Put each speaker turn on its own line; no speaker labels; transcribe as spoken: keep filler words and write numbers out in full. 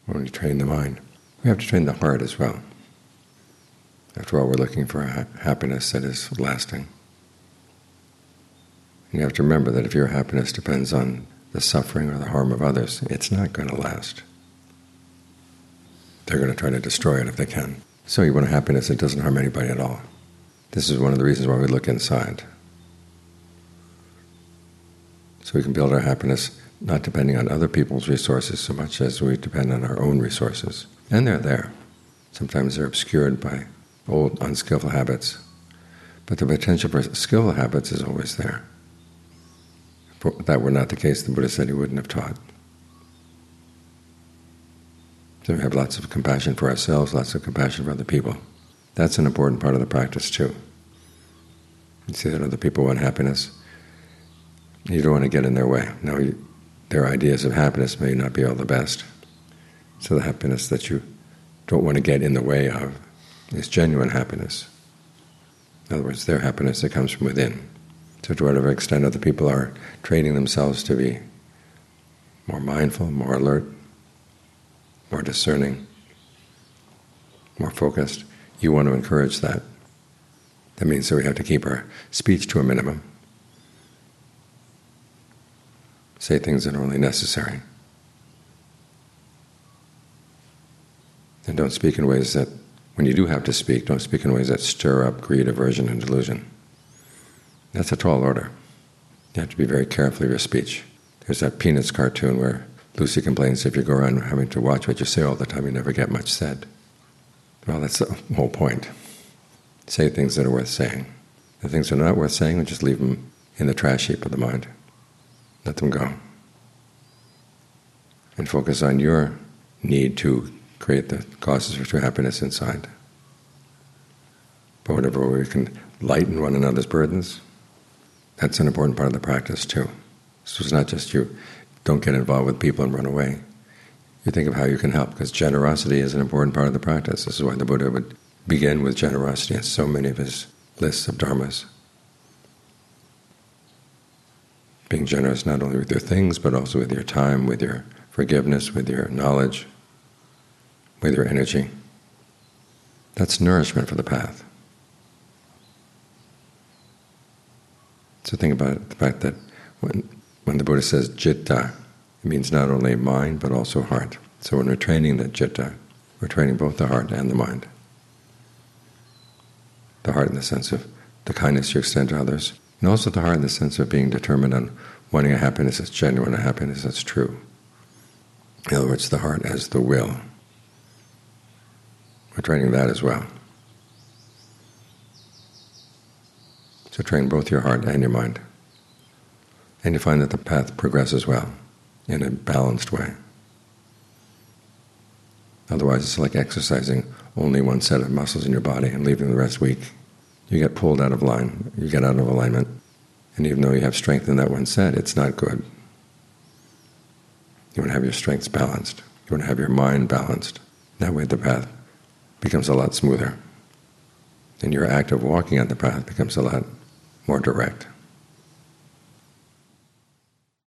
when we train the mind. We have to train the heart as well. After all, we're looking for a ha happiness that is lasting. And you have to remember that if your happiness depends on the suffering or the harm of others, it's not going to last. They're going to try to destroy it if they can. So you want a happiness that doesn't harm anybody at all. This is one of the reasons why we look inside. So we can build our happiness not depending on other people's resources so much as we depend on our own resources. And they're there. Sometimes they're obscured by old, unskillful habits. But the potential for skillful habits is always there. If that were not the case, the Buddha said he wouldn't have taught. So we have lots of compassion for ourselves, lots of compassion for other people. That's an important part of the practice too. You see that other people want happiness. You don't want to get in their way. Now, you, their ideas of happiness may not be all the best. So the happiness that you don't want to get in the way of is genuine happiness. In other words, their happiness that comes from within. So to whatever extent other people are training themselves to be more mindful, more alert, more discerning, more focused, you want to encourage that. That means that we have to keep our speech to a minimum. Say things that are only necessary. And don't speak in ways that, when you do have to speak, don't speak in ways that stir up greed, aversion, and delusion. That's a tall order. You have to be very careful of your speech. There's that Peanuts cartoon where Lucy complains if you go around having to watch what you say all the time, you never get much said. Well, that's the whole point. Say things that are worth saying. The things that are not worth saying, we just leave them in the trash heap of the mind. Let them go. And focus on your need to create the causes for true happiness inside. But whatever way we can lighten one another's burdens, that's an important part of the practice too. So it's not just you don't get involved with people and run away. You think of how you can help, because generosity is an important part of the practice. This is why the Buddha would begin with generosity in so many of his lists of dharmas. Being generous not only with your things, but also with your time, with your forgiveness, with your knowledge, with your energy. That's nourishment for the path. So think about it, the fact that when, when the Buddha says citta, it means not only mind, but also heart. So when we're training the citta, we're training both the heart and the mind. The heart in the sense of the kindness you extend to others, and also the heart in the sense of being determined on wanting a happiness that's genuine, a happiness that's true. In other words, the heart as the will. We're training that as well. So train both your heart and your mind. And you find that the path progresses well, in a balanced way. Otherwise, it's like exercising only one set of muscles in your body and leaving the rest weak. You get pulled out of line, you get out of alignment. And even though you have strength in that one set, it's not good. You want to have your strengths balanced. You want to have your mind balanced. That way the path becomes a lot smoother. And your act of walking on the path becomes a lot more direct.